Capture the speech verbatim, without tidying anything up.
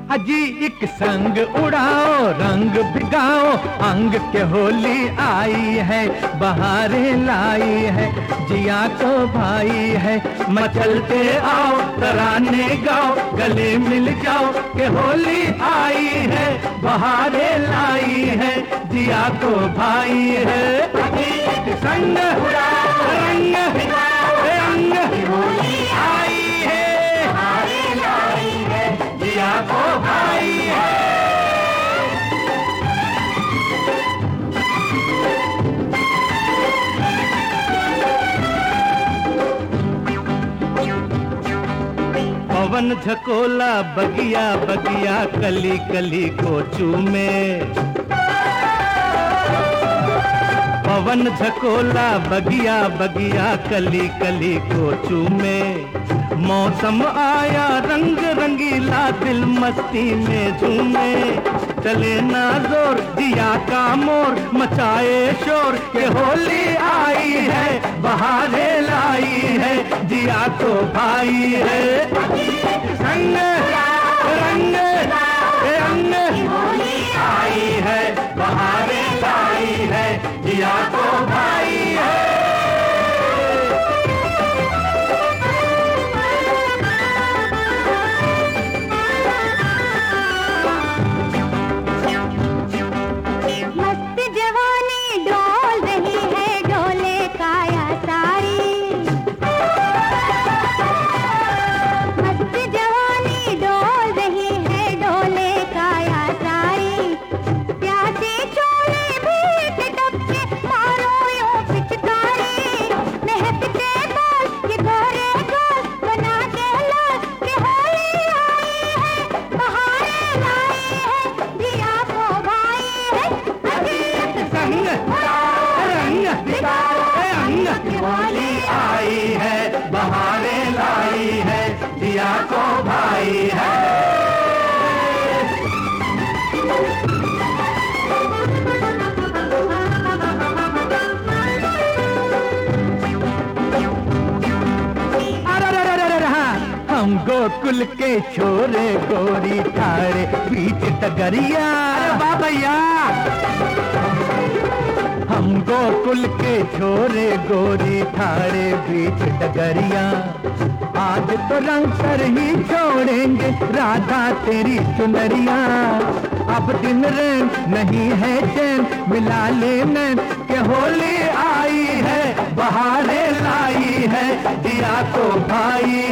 अजी एक संग उड़ाओ, रंग भिगाओ, अंग के होली आई है, बहारें लाई है, जिया को भाई है। मचलते आओ, तराने गाओ, गले मिल जाओ के होली आई है, बहारें लाई है, जिया को भाई है। एक संग उड़ाओ, रंग भिगाओ, अंग की होली आई है, बहारें लाई है, जिया को भाई है। पवन झकोला बगिया बगिया, कली कली को चूमे। पवन झकोला बगिया बगिया, कली कली को चूमे। मौसम आया रंग रंगीला, दिल मस्ती में झूमे। चले ना जोर दिया का मोर, मचाए शोर के होली आई है, बहारें लाई है, जिया को भाई है। संग रंग रंग होली आई है, बहारें लाई है, जिया को भाई है। होली आई है, बहारें लाई है, जिया को भाई है। हम गोकुल के छोरे गोरी थारे बीच डगरिया, बाबैया। हम गोकुल के छोरे गोरी थारे बीच डगरिया, आज तो रंग कर ही छोड़ेंगे राधा तेरी चुनरिया। अब दिन रैन नहीं है चैन, मिला ले नैन के होली आई है, बहारें लाई है, जिया को भाई